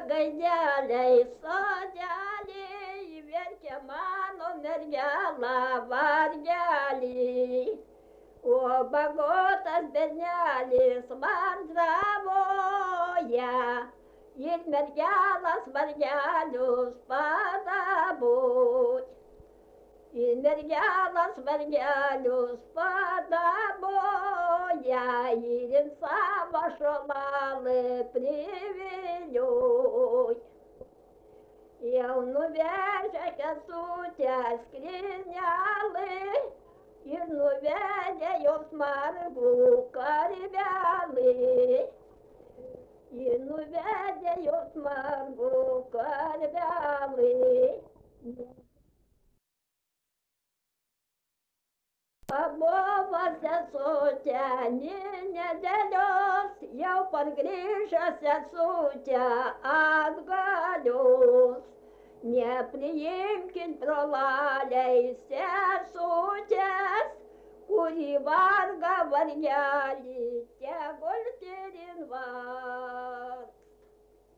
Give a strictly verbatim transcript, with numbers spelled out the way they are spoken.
gaideliai sodeliai, verkia mano mergela vargelį. O bagotas bernelis vandravoja ir mergelas vargelius padabot. Ir mergelas vargelius padaboja ir in savo šolalį privilioj. Jau nuvežė Kesutę skrynelį ir nuvedė jos margų karvelį. Ir nuvedė jos margų karvelį. Pabuvo Sesutė nė nedėlios, jau pargrįžo Sesutė atgalios. Nepriimkit brolaliai Sesutės, kuri varga vargelį